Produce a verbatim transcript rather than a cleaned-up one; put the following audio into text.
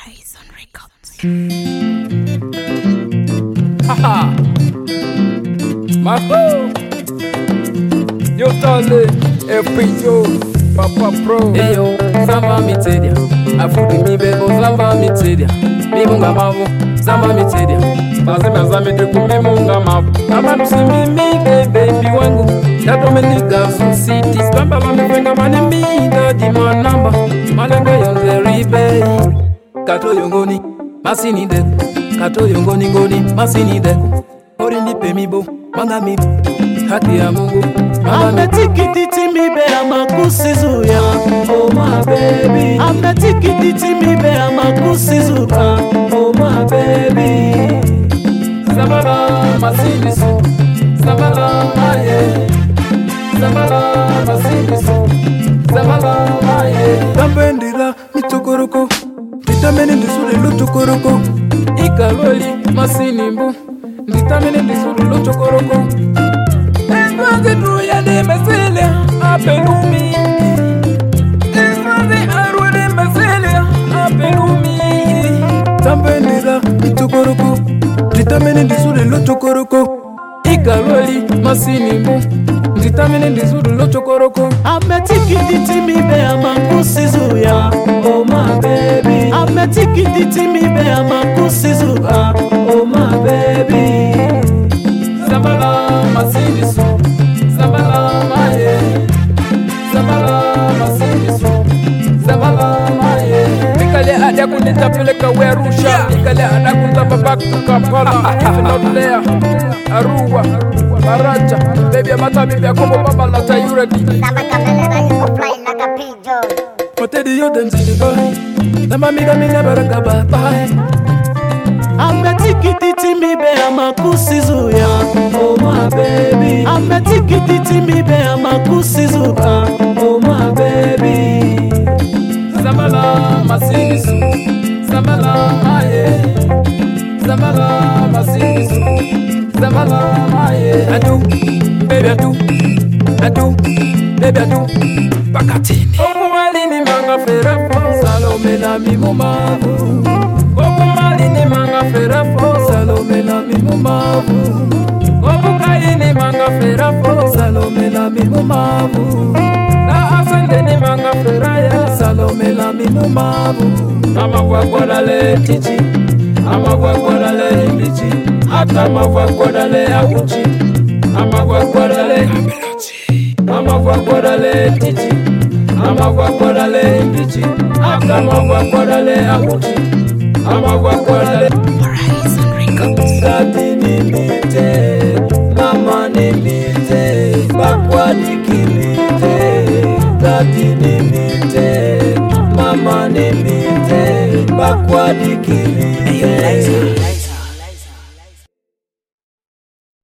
Horizon Records. Haha. Maho. Yo tole. F P O. Papa Pro. Eyo, samba mitedia. Afudi mi bebo samba mitedia. Mi munga mavu, samba mitedia. Basi mezami tuku mi munga mavu. Kama tusimi mi baby wangu. Dato meniga su city. Spamba la mi fenga mani mi dadi manamba. Malenga yonze ribe. Kato yongoni, masini deku. Kato yongoni ngoni, masini deku. Ori nipe mibo, manga mibo. Haki ya Mungu, ametikititi mibe amakusizuya, oh my baby. Ametikititi mibe amakusizuka, oh my baby. Sabala masinisu, sabala maye, sabala masinisu, sabala maye. Tambendira mitokoroko, vitamini ndisuri lutokoroko. Ikaloli masinimbu, vitamini ndisuri lutokoroko. Eswazi duya de mesele, apelumi. Eswazi arwe de mesele, apelumi. Tambendira mitokoroko, vitamini ndisuri lutokoroko. Ikaloli masinimbu, vitamini ndisuri lutokoroko. Ametikititi mibe amakusizuya, oh my baby. Ametikititi mibe amakusizuka, oh my baby. Sabala masinisu, sabala maye, sabala masinisu, sabala maye. Mikale ada kunita peleka werusha. Mikale ada kunita back to Kampala. If not there, Arua, Maracha. Baby amata bibi akomo baba lata you ready. Samba kamelera yuko fly like a pigeon. Motedi yo dem zili boy. Nama miga mina baraka bye bye. Ametikititi mibe amakusizuya, oh my baby. Ametikititi mibe amakusizuka, oh my baby. Sabala masinisu, sabala maye, sabala masinisu, sabala maye. Adu, baby adu, adu, baby adu. Bakatini. Okumali ni manga ferafo, Salome na mimumavu. Okumali ni manga ferafo, Salome na mimumavu. Obukai ni manga ferafo, Salome na mimumavu. Na asende ni manga feraya, Salome na mimumavu. Amagwa gwadale titi, amagwa gwadale himbichi, hata amagwa gwadale aguchi, amagwa gwadale abelochi, amagwa gwadale titi, amagwa gwadale himbichi, hata amagwa gwadale aguchi, amagwa gwadale. Horizon Records. Dadi nimite, mama nimite, bakwa nikimite. Dadi nimite, mama nimite, bakwa nikimite.